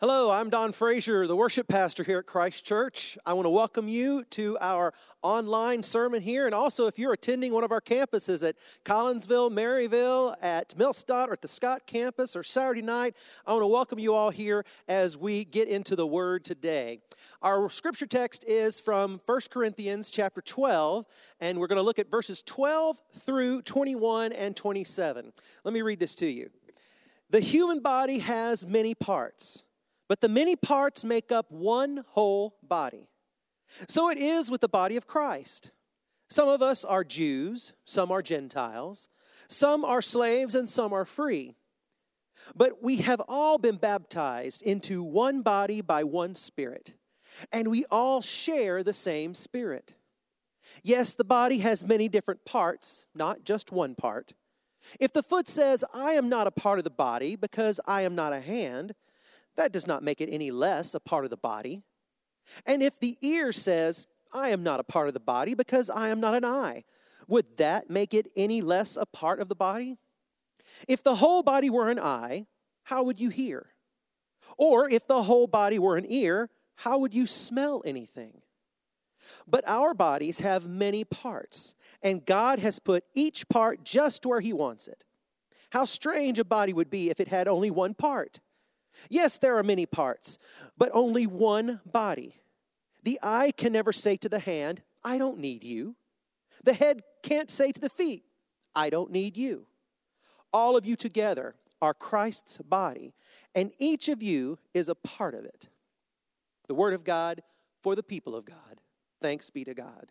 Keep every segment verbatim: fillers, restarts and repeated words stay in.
Hello, I'm Don Frazier, the worship pastor here at Christ Church. I want to welcome you to our online sermon here, and also if you're attending one of our campuses at Collinsville, Maryville, at Millstadt, or at the Scott campus, or Saturday night, I want to welcome you all here as we get into the Word today. Our scripture text is from First Corinthians chapter twelve, and we're going to look at verses twelve through twenty-one and twenty-seven. Let me read this to you. The human body has many parts, but the many parts make up one whole body. So it is with the body of Christ. Some of us are Jews, some are Gentiles, some are slaves, and some are free. But we have all been baptized into one body by one Spirit, and we all share the same Spirit. Yes, the body has many different parts, not just one part. If the foot says, I am not a part of the body because I am not a hand, that does not make it any less a part of the body. And if the ear says, I am not a part of the body because I am not an eye, would that make it any less a part of the body? If the whole body were an eye, how would you hear? Or if the whole body were an ear, how would you smell anything? But our bodies have many parts, and God has put each part just where He wants it. How strange a body would be if it had only one part. Yes, there are many parts, but only one body. The eye can never say to the hand, I don't need you. The head can't say to the feet, I don't need you. All of you together are Christ's body, and each of you is a part of it. The word of God for the people of God. Thanks be to God.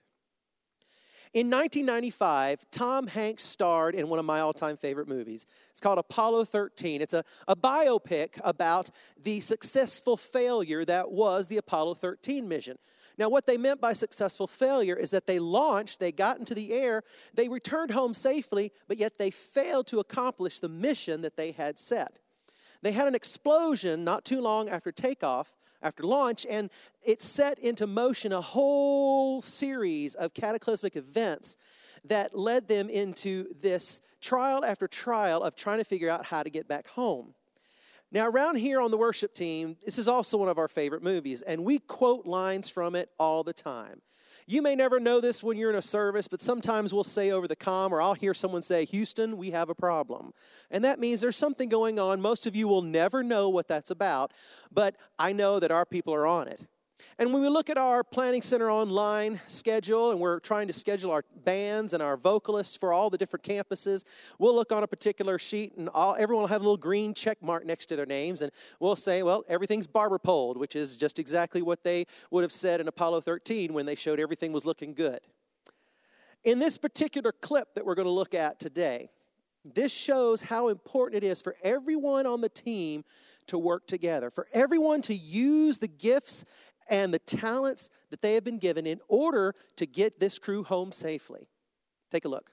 In nineteen ninety-five, Tom Hanks starred in one of my all-time favorite movies. It's called Apollo thirteen. It's a, a biopic about the successful failure that was the Apollo thirteen mission. Now, what they meant by successful failure is that they launched, they got into the air, they returned home safely, but yet they failed to accomplish the mission that they had set. They had an explosion not too long after takeoff, after launch, and it set into motion a whole series of cataclysmic events that led them into this trial after trial of trying to figure out how to get back home. Now, around here on the worship team, this is also one of our favorite movies, and we quote lines from it all the time. You may never know this when you're in a service, but sometimes we'll say over the comm, or I'll hear someone say, Houston, we have a problem. And that means there's something going on. Most of you will never know what that's about, but I know that our people are on it. And when we look at our Planning Center online schedule, and we're trying to schedule our bands and our vocalists for all the different campuses, we'll look on a particular sheet, and all, everyone will have a little green check mark next to their names, and we'll say, well, everything's barber poled, which is just exactly what they would have said in Apollo thirteen when they showed everything was looking good. In this particular clip that we're going to look at today, this shows how important it is for everyone on the team to work together, for everyone to use the gifts and the talents that they have been given in order to get this crew home safely. Take a look.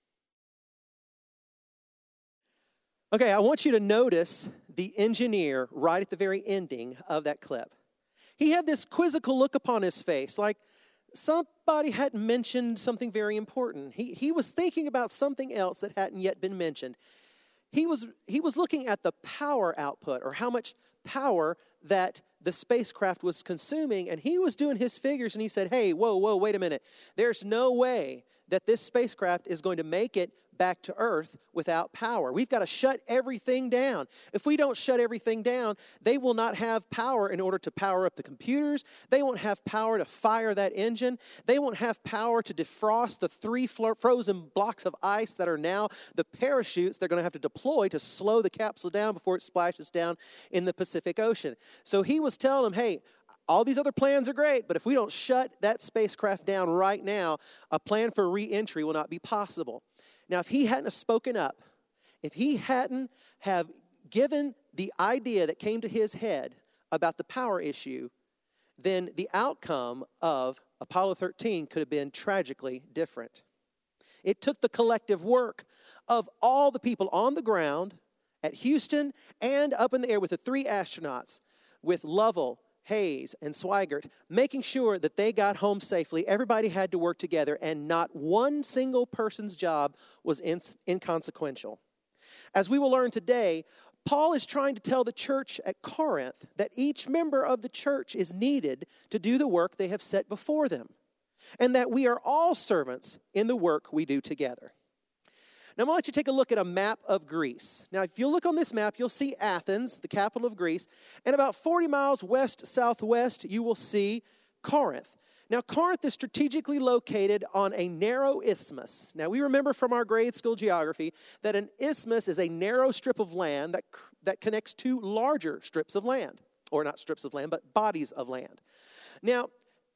Okay, I want you to notice the engineer right at the very ending of that clip. He had this quizzical look upon his face, like somebody hadn't mentioned something very important. He, he was thinking about something else that hadn't yet been mentioned. He was, he was looking at the power output, or how much power that the spacecraft was consuming, and he was doing his figures, and he said, hey, whoa, whoa, wait a minute. There's no way that this spacecraft is going to make it back to Earth without power. We've got to shut everything down. If we don't shut everything down, they will not have power in order to power up the computers. They won't have power to fire that engine. They won't have power to defrost the three flo- frozen blocks of ice that are now the parachutes they're going to have to deploy to slow the capsule down before it splashes down in the Pacific Ocean. So he was telling them, hey, all these other plans are great, but if we don't shut that spacecraft down right now, a plan for re-entry will not be possible. Now, if he hadn't have spoken up, if he hadn't have given the idea that came to his head about the power issue, then the outcome of Apollo thirteen could have been tragically different. It took the collective work of all the people on the ground at Houston and up in the air with the three astronauts, with Lovell, Hayes, and Swigert, making sure that they got home safely. Everybody had to work together, and not one single person's job was in- inconsequential. As we will learn today, Paul is trying to tell the church at Corinth that each member of the church is needed to do the work they have set before them, and that we are all servants in the work we do together. Now, I'm going to let you take a look at a map of Greece. Now, if you look on this map, you'll see Athens, the capital of Greece, and about forty miles west-southwest, you will see Corinth. Now, Corinth is strategically located on a narrow isthmus. Now, we remember from our grade school geography that an isthmus is a narrow strip of land that, that connects two larger strips of land, or not strips of land, but bodies of land. Now,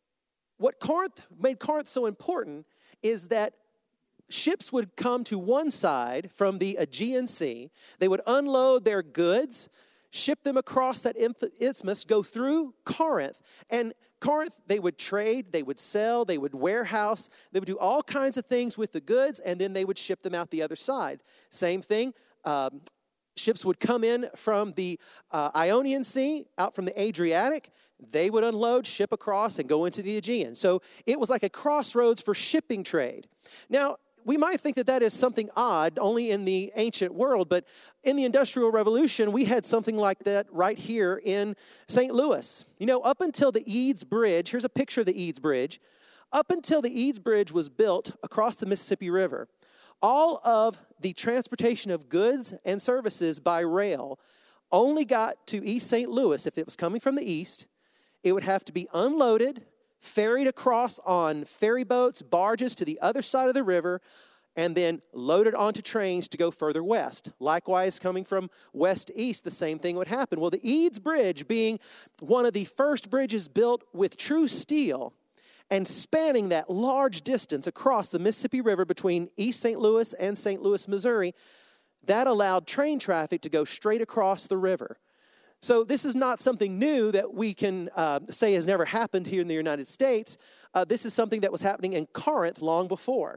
what Corinth made Corinth so important is that ships would come to one side from the Aegean Sea. They would unload their goods, ship them across that isthmus, go through Corinth. And Corinth, they would trade, they would sell, they would warehouse, they would do all kinds of things with the goods, and then they would ship them out the other side. Same thing, um, ships would come in from the uh, Ionian Sea, out from the Adriatic. They would unload, ship across, and go into the Aegean. So it was like a crossroads for shipping trade. Now, we might think that that is something odd only in the ancient world, but in the Industrial Revolution, we had something like that right here in Saint Louis. You know, up until the Eads Bridge, here's a picture of the Eads Bridge. Up until the Eads Bridge was built across the Mississippi River, all of the transportation of goods and services by rail only got to East Saint Louis. If it was coming from the east, it would have to be unloaded, ferried across on ferry boats, barges to the other side of the river, and then loaded onto trains to go further west. Likewise, coming from west to east, the same thing would happen. Well, the Eads Bridge being one of the first bridges built with true steel and spanning that large distance across the Mississippi River between East Saint Louis and Saint Louis, Missouri, that allowed train traffic to go straight across the river. So this is not something new that we can uh, say has never happened here in the United States. Uh, this is something that was happening in Corinth long before.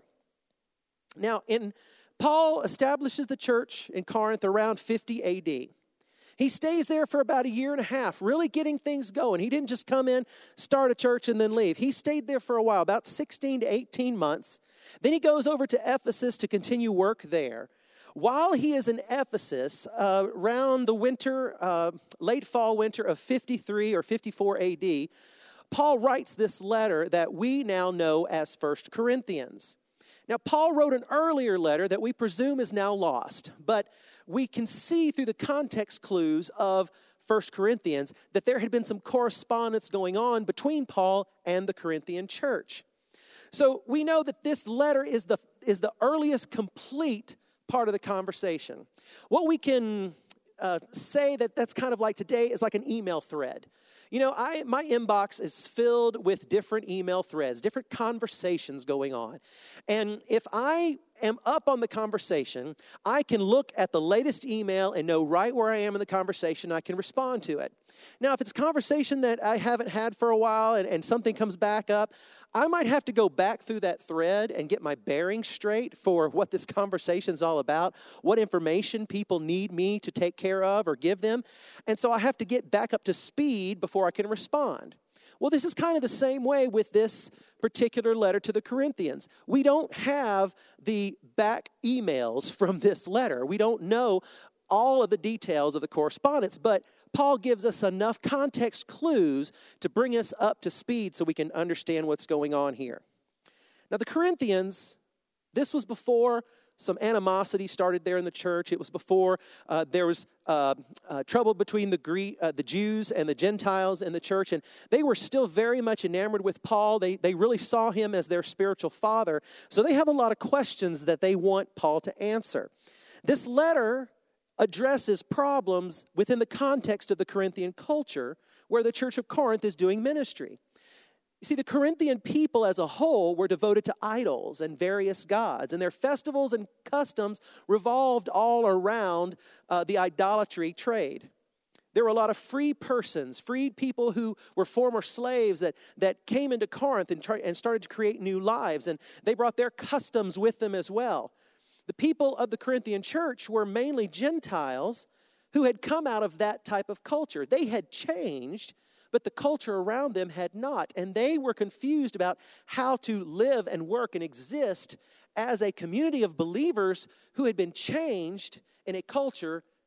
Now, in Paul establishes the church in Corinth around fifty A D. He stays there for about a year and a half, really getting things going. He didn't just come in, start a church, and then leave. He stayed there for a while, about sixteen to eighteen months. Then he goes over to Ephesus to continue work there. While he is in Ephesus, uh, around the winter, uh, late fall winter of fifty-three or fifty-four A D, Paul writes this letter that we now know as First Corinthians. Now, Paul wrote an earlier letter that we presume is now lost, but we can see through the context clues of First Corinthians that there had been some correspondence going on between Paul and the Corinthian church. So we know that this letter is the, is the earliest complete part of the conversation. What we can uh, say that that's kind of like today is like an email thread. You know, I my inbox is filled with different email threads, different conversations going on. And if I am up on the conversation, I can look at the latest email and know right where I am in the conversation. I can respond to it. Now, if it's a conversation that I haven't had for a while and, and something comes back up, I might have to go back through that thread and get my bearings straight for what this conversation is all about, what information people need me to take care of or give them. And so I have to get back up to speed before I can respond. Well, this is kind of the same way with this particular letter to the Corinthians. We don't have the back emails from this letter. We don't know all of the details of the correspondence, but Paul gives us enough context clues to bring us up to speed so we can understand what's going on here. Now, the Corinthians, this was before some animosity started there in the church. It was before uh, there was uh, uh, trouble between the Greek, uh, the Jews and the Gentiles in the church, and they were still very much enamored with Paul. They, they really saw him as their spiritual father, so they have a lot of questions that they want Paul to answer. This letter addresses problems within the context of the Corinthian culture where the church of Corinth is doing ministry. You see, the Corinthian people as a whole were devoted to idols and various gods, and their festivals and customs revolved all around uh, the idolatry trade. There were a lot of free persons, freed people who were former slaves that, that came into Corinth and, try, and started to create new lives, and they brought their customs with them as well. The people of the Corinthian church were mainly Gentiles who had come out of that type of culture. They had changed, but the culture around them had not. And they were confused about how to live and work and exist as a community of believers who had been changed in a culture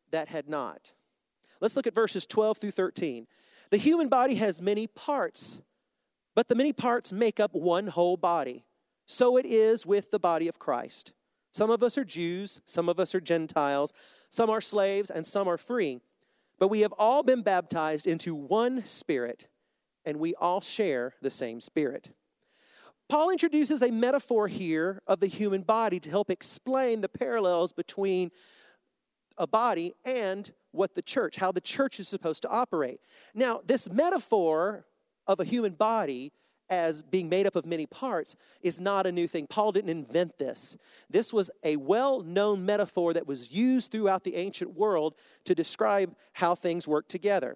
that had not. Let's look at verses twelve through thirteen. The human body has many parts, but the many parts make up one whole body. So it is with the body of Christ. Some of us are Jews, some of us are Gentiles, some are slaves, and some are free. But we have all been baptized into one Spirit, and we all share the same Spirit. Paul introduces a metaphor here of the human body to help explain the parallels between a body and what the church, how the church is supposed to operate. Now, this metaphor of a human body as being made up of many parts is not a new thing. Paul didn't invent this. This was a well-known metaphor that was used throughout the ancient world to describe how things work together.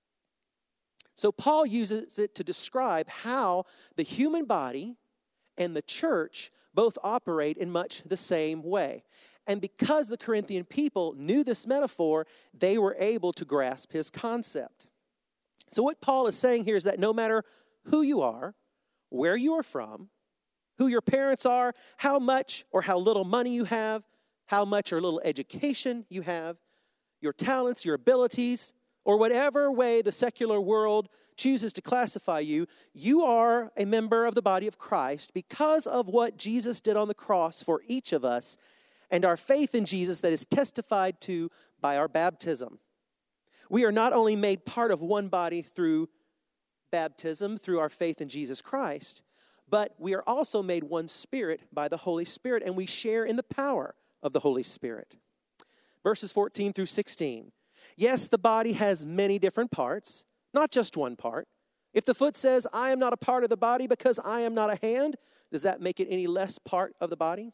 So Paul uses it to describe how the human body and the church both operate in much the same way. And because the Corinthian people knew this metaphor, they were able to grasp his concept. So what Paul is saying here is that no matter who you are, where you are from, who your parents are, how much or how little money you have, how much or little education you have, your talents, your abilities, or whatever way the secular world chooses to classify you, you are a member of the body of Christ because of what Jesus did on the cross for each of us and our faith in Jesus that is testified to by our baptism. We are not only made part of one body through baptism, through our faith in Jesus Christ, but we are also made one spirit by the Holy Spirit, and we share in the power of the Holy Spirit. Verses fourteen through sixteen. Yes, the body has many different parts, not just one part. If the foot says, I am not a part of the body because I am not a hand, does that make it any less part of the body?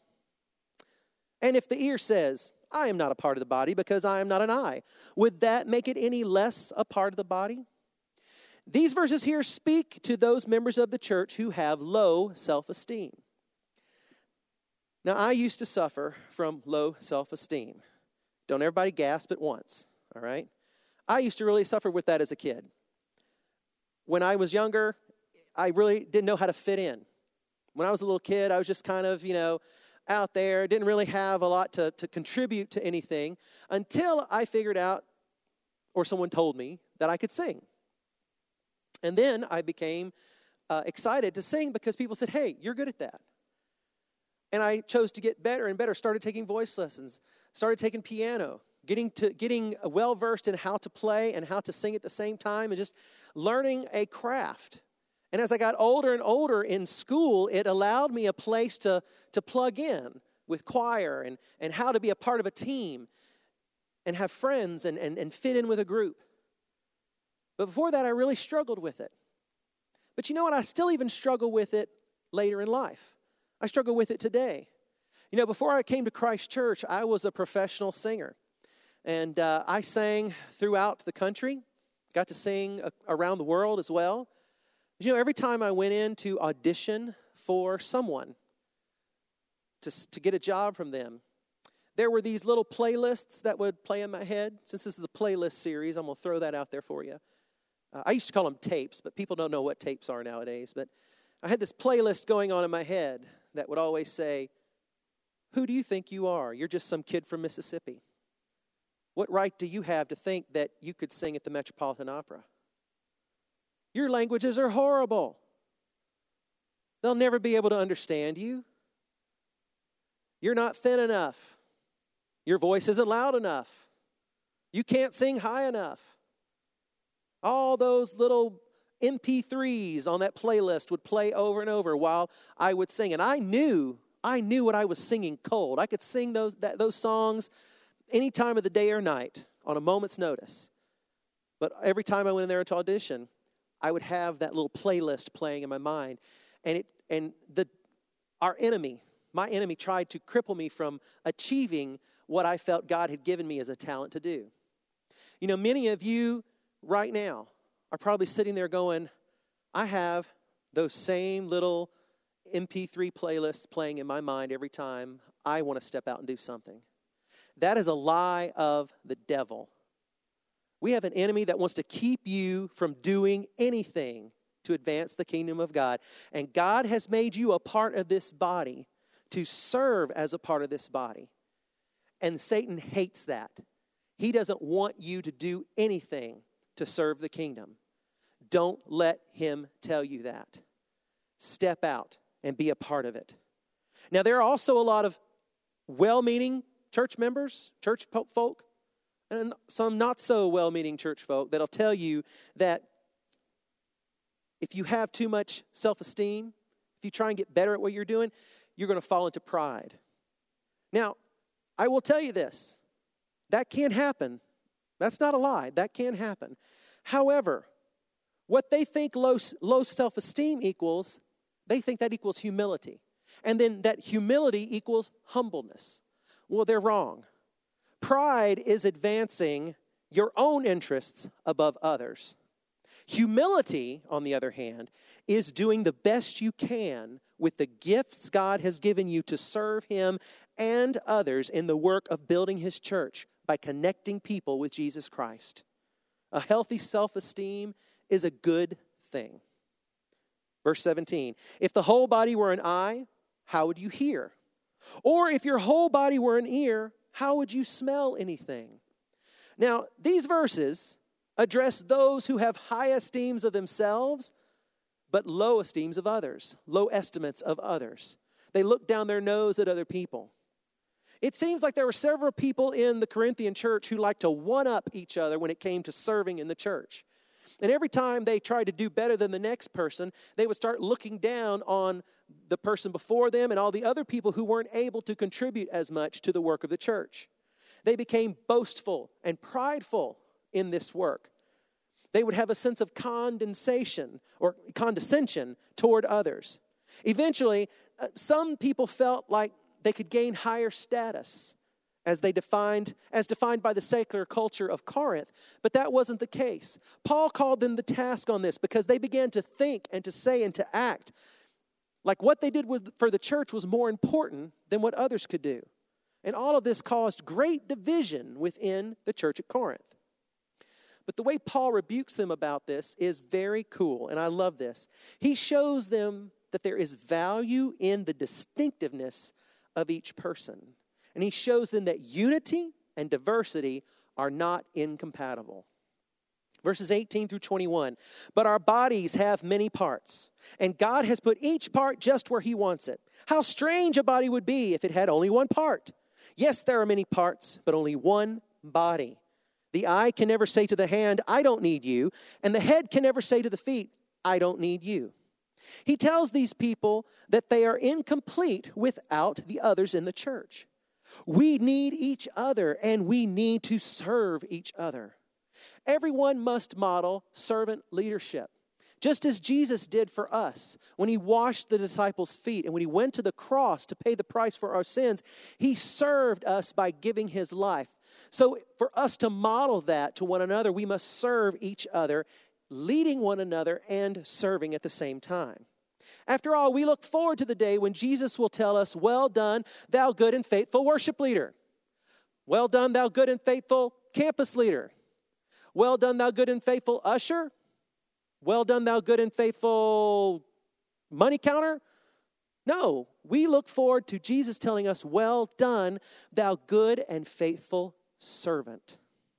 And if the ear says, I am not a part of the body because I am not an eye, would that make it any less a part of the body? These verses here speak to those members of the church who have low self-esteem. Now, I used to suffer from low self-esteem. Don't everybody gasp at once, all right? I used to really suffer with that as a kid. When I was younger, I really didn't know how to fit in. When I was a little kid, I was just kind of, you know, out there, didn't really have a lot to, to contribute to anything until I figured out, or someone told me, that I could sing. And then I became uh, excited to sing because people said, hey, you're good at that. And I chose to get better and better, started taking voice lessons, started taking piano, getting to getting well-versed in how to play and how to sing at the same time, and just learning a craft. And as I got older and older in school, it allowed me a place to, to plug in with choir and, and how to be a part of a team and have friends and, and, and fit in with a group. But before that, I really struggled with it. But you know what? I still even struggle with it later in life. I struggle with it today. You know, before I came to Christ Church, I was a professional singer. And uh, I sang throughout the country, got to sing uh, around the world as well. You know, every time I went in to audition for someone, to, to get a job from them, there were these little playlists that would play in my head. Since this is the playlist series, I'm going to throw that out there for you. Uh, I used to call them tapes, but people don't know what tapes are nowadays. But I had this playlist going on in my head that would always say, who do you think you are? You're just some kid from Mississippi. What right do you have to think that you could sing at the Metropolitan Opera? Your languages are horrible. They'll never be able to understand you. You're not thin enough. Your voice isn't loud enough. You can't sing high enough. All those little M P threes on that playlist would play over and over while I would sing. And I knew, I knew what I was singing cold. I could sing those, that, those songs any time of the day or night on a moment's notice. But every time I went in there to audition, I would have that little playlist playing in my mind. And it and the our enemy, my enemy tried to cripple me from achieving what I felt God had given me as a talent to do. You know, many of you right now are probably sitting there going, I have those same little M P three playlists playing in my mind every time I want to step out and do something. That is a lie of the devil. We have an enemy that wants to keep you from doing anything to advance the kingdom of God. And God has made you a part of this body to serve as a part of this body. And Satan hates that. He doesn't want you to do anything to serve the kingdom. Don't let him tell you that. Step out and be a part of it. Now, there are also a lot of well-meaning church members, church folk, and some not so well-meaning church folk that'll tell you that if you have too much self-esteem, if you try and get better at what you're doing, you're going to fall into pride. Now, I will tell you this. That can happen. That's not a lie. That can happen. However, what they think low, low self-esteem equals, they think that equals humility. And then that humility equals humbleness. Well, they're wrong. Pride is advancing your own interests above others. Humility, on the other hand, is doing the best you can with the gifts God has given you to serve him and others in the work of building his church by connecting people with Jesus Christ. A healthy self-esteem is a good thing. Verse seventeen, if the whole body were an eye, how would you hear? Or if your whole body were an ear, how would you smell anything? Now, these verses address those who have high esteems of themselves, but low esteems of others, low estimates of others. They look down their nose at other people. It seems like there were several people in the Corinthian church who liked to one-up each other when it came to serving in the church. And every time they tried to do better than the next person, they would start looking down on the person before them and all the other people who weren't able to contribute as much to the work of the church. They became boastful and prideful in this work. They would have a sense of condensation or condescension toward others. Eventually, uh, some people felt like they could gain higher status as they defined, as defined by the secular culture of Corinth, but that wasn't the case. Paul called them to task on this because they began to think and to say and to act like what they did was, for the church was more important than what others could do. And all of this caused great division within the church at Corinth. But the way Paul rebukes them about this is very cool, and I love this. He shows them that there is value in the distinctiveness of each person. And he shows them that unity and diversity are not incompatible. Verses eighteen through twenty-one. But our bodies have many parts, and God has put each part just where he wants it. How strange a body would be if it had only one part. Yes, there are many parts, but only one body. The eye can never say to the hand, I don't need you, and the head can never say to the feet, I don't need you. He tells these people that they are incomplete without the others in the church. We need each other, and we need to serve each other. Everyone must model servant leadership, just as Jesus did for us. When he washed the disciples' feet and when he went to the cross to pay the price for our sins, he served us by giving his life. So for us to model that to one another, we must serve each other, leading one another and serving at the same time. After all, we look forward to the day when Jesus will tell us, well done, thou good and faithful worship leader. Well done, thou good and faithful campus leader. Well done, thou good and faithful usher. Well done, thou good and faithful money counter. No, we look forward to Jesus telling us, well done, thou good and faithful servant.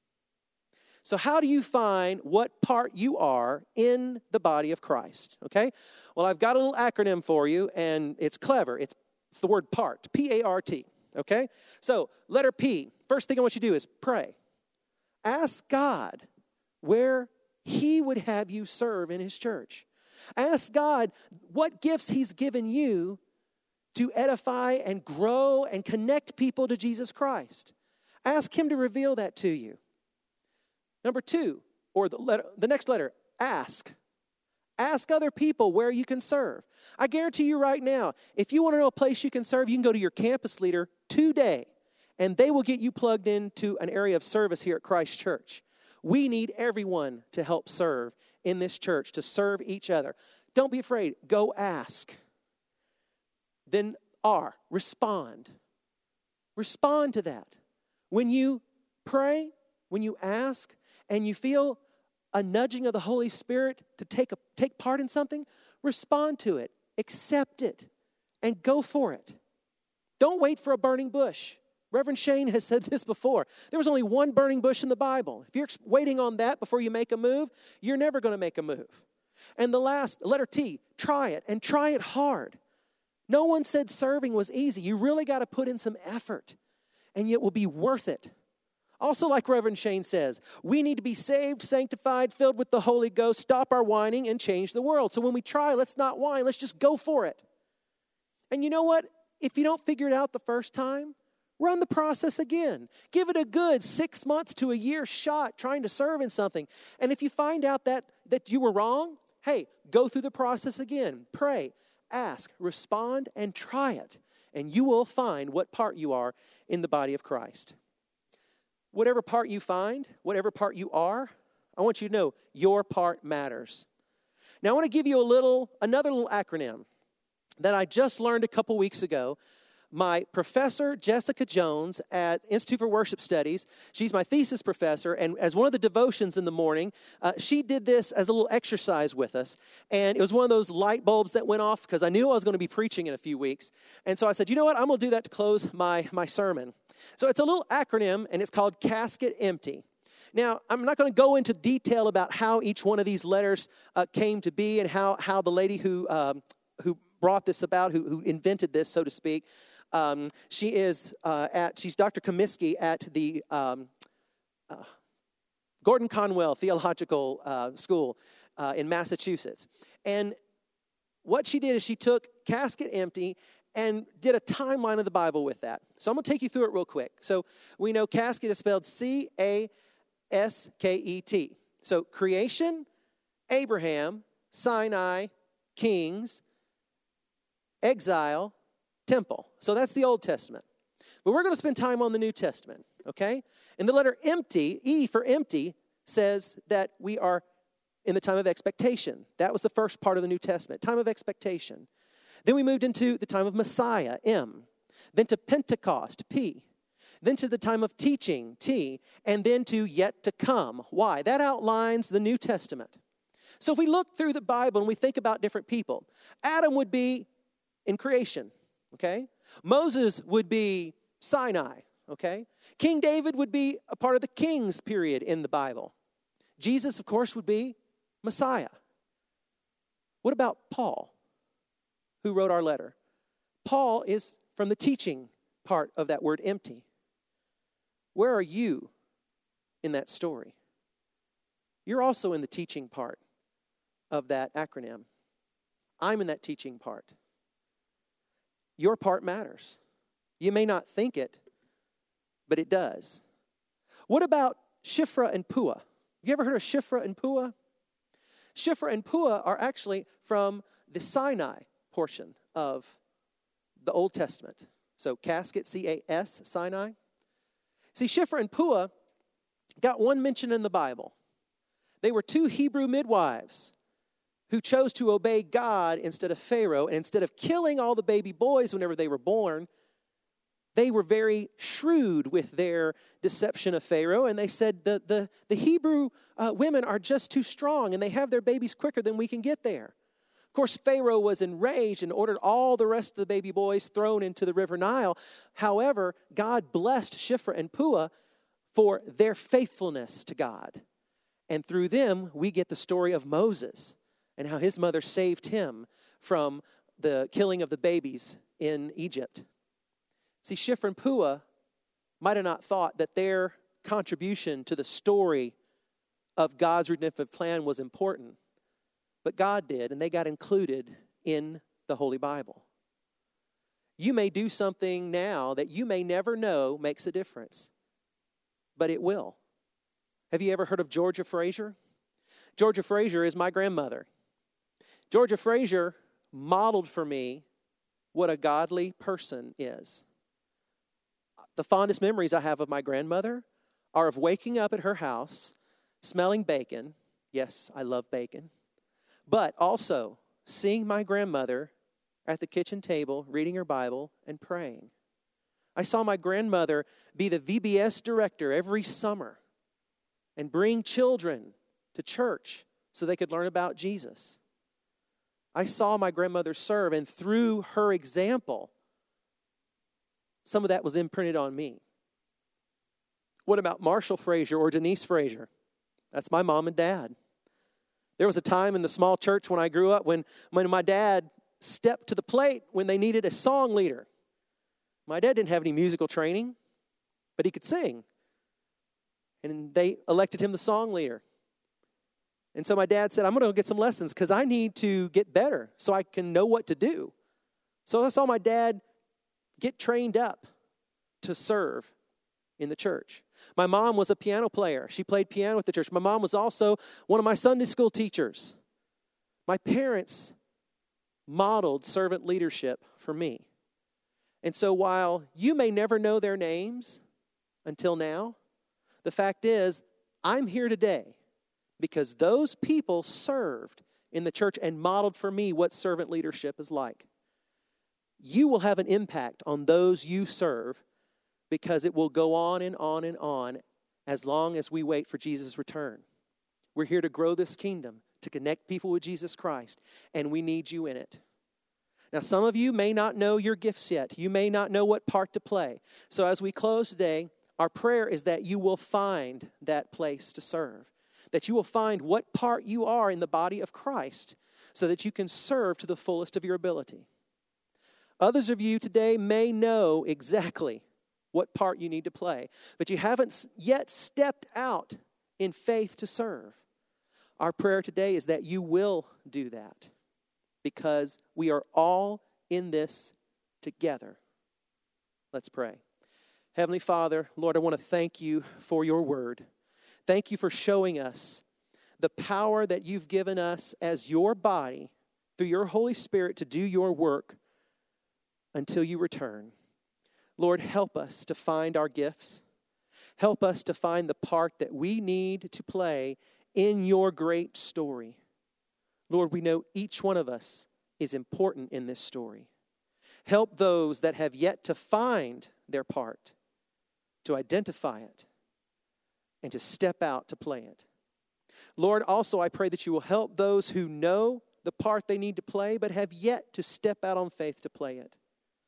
So how do you find what part you are in the body of Christ? Okay? Well, I've got a little acronym for you, and it's clever. It's, it's the word part, P A R T. Okay? So, letter P, first thing I want you to do is pray. Ask God where he would have you serve in his church. Ask God what gifts he's given you to edify and grow and connect people to Jesus Christ. Ask him to reveal that to you. Number two, or the letter, the next letter, ask. Ask other people where you can serve. I guarantee you right now, if you want to know a place you can serve, you can go to your campus leader today, and they will get you plugged into an area of service here at Christ Church. We need everyone to help serve in this church, to serve each other. Don't be afraid. Go ask. Then R, respond. Respond to that. When you pray, when you ask, and you feel a nudging of the Holy Spirit to take a, take part in something, respond to it, accept it, and go for it. Don't wait for a burning bush. Reverend Shane has said this before. There was only one burning bush in the Bible. If you're waiting on that before you make a move, you're never going to make a move. And the last, letter T, try it, and try it hard. No one said serving was easy. You really got to put in some effort, and it will be worth it. Also, like Reverend Shane says, we need to be saved, sanctified, filled with the Holy Ghost, stop our whining, and change the world. So when we try, let's not whine. Let's just go for it. And you know what? If you don't figure it out the first time, run the process again. Give it a good six months to a year shot trying to serve in something. And if you find out that, that you were wrong, hey, go through the process again. Pray, ask, respond, and try it. And you will find what part you are in the body of Christ. Whatever part you find, whatever part you are, I want you to know your part matters. Now I want to give you a little, another little acronym that I just learned a couple weeks ago. My professor, Jessica Jones, at Institute for Worship Studies, she's my thesis professor, and as one of the devotions in the morning, uh, she did this as a little exercise with us, and it was one of those light bulbs that went off because I knew I was going to be preaching in a few weeks, and so I said, you know what, I'm going to do that to close my, my sermon. So it's a little acronym, and it's called Casket Empty. Now, I'm not going to go into detail about how each one of these letters uh, came to be and how, how the lady who, um, who brought this about, who, who invented this, so to speak, Um, she is uh, at, she's Doctor Comiskey at the um, uh, Gordon Conwell Theological uh, School uh, in Massachusetts. And what she did is she took Casket Empty and did a timeline of the Bible with that. So I'm going to take you through it real quick. So we know casket is spelled C A S K E T. So creation, Abraham, Sinai, kings, exile, temple. So that's the Old Testament. But we're going to spend time on the New Testament, okay? And the letter empty, E for empty, says that we are in the time of expectation. That was the first part of the New Testament, time of expectation. Then we moved into the time of Messiah, M. Then to Pentecost, P. Then to the time of teaching, T. And then to yet to come, Y. That outlines the New Testament. So if we look through the Bible and we think about different people, Adam would be in creation. Okay? Moses would be Sinai, okay? King David would be a part of the kings period in the Bible. Jesus, of course, would be Messiah. What about Paul, who wrote our letter? Paul is from the teaching part of that word empty. Where are you in that story? You're also in the teaching part of that acronym. I'm in that teaching part. Your part matters. You may not think it, but it does. What about Shiphrah and Puah? Have you ever heard of Shiphrah and Puah? Shiphrah and Puah are actually from the Sinai portion of the Old Testament. So casket, C A S, Sinai. See, Shiphrah and Puah got one mention in the Bible. They were two Hebrew midwives who chose to obey God instead of Pharaoh, and instead of killing all the baby boys whenever they were born, they were very shrewd with their deception of Pharaoh, and they said the, the, the Hebrew uh, women are just too strong, and they have their babies quicker than we can get there. Of course, Pharaoh was enraged and ordered all the rest of the baby boys thrown into the river Nile. However, God blessed Shiphrah and Puah for their faithfulness to God. And through them, we get the story of Moses and how his mother saved him from the killing of the babies in Egypt. See, Shiphrah and Puah might have not thought that their contribution to the story of God's redemptive plan was important, but God did, and they got included in the Holy Bible. You may do something now that you may never know makes a difference, but it will. Have you ever heard of Georgia Fraser? Georgia Fraser is my grandmother. Georgia Fraser modeled for me what a godly person is. The fondest memories I have of my grandmother are of waking up at her house, smelling bacon. Yes, I love bacon. But also seeing my grandmother at the kitchen table, reading her Bible and praying. I saw my grandmother be the V B S director every summer and bring children to church so they could learn about Jesus. I saw my grandmother serve, and through her example, some of that was imprinted on me. What about Marshall Frazier or Denise Frazier? That's my mom and dad. There was a time in the small church when I grew up when, when my dad stepped to the plate when they needed a song leader. My dad didn't have any musical training, but he could sing. And they elected him the song leader. And so my dad said, I'm going to go get some lessons because I need to get better so I can know what to do. So I saw my dad get trained up to serve in the church. My mom was a piano player. She played piano at the church. My mom was also one of my Sunday school teachers. My parents modeled servant leadership for me. And so while you may never know their names until now, the fact is, I'm here today because those people served in the church and modeled for me what servant leadership is like. You will have an impact on those you serve because it will go on and on and on as long as we wait for Jesus' return. We're here to grow this kingdom, to connect people with Jesus Christ, and we need you in it. Now, some of you may not know your gifts yet. You may not know what part to play. So as we close today, our prayer is that you will find that place to serve, that you will find what part you are in the body of Christ so that you can serve to the fullest of your ability. Others of you today may know exactly what part you need to play, but you haven't yet stepped out in faith to serve. Our prayer today is that you will do that because we are all in this together. Let's pray. Heavenly Father, Lord, I want to thank you for your word. Thank you for showing us the power that you've given us as your body through your Holy Spirit to do your work until you return. Lord, help us to find our gifts. Help us to find the part that we need to play in your great story. Lord, we know each one of us is important in this story. Help those that have yet to find their part to identify it and to step out to play it. Lord, also I pray that you will help those who know the part they need to play but have yet to step out on faith to play it.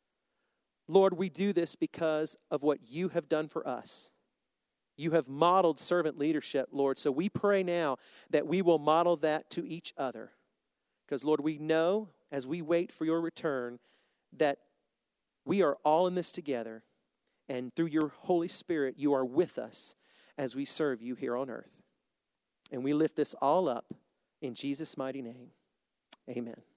Lord, we do this because of what you have done for us. You have modeled servant leadership, Lord, so we pray now that we will model that to each other. Because, Lord, we know as we wait for your return that we are all in this together, and through your Holy Spirit, you are with us as we serve you here on earth. And we lift this all up in Jesus' mighty name. Amen.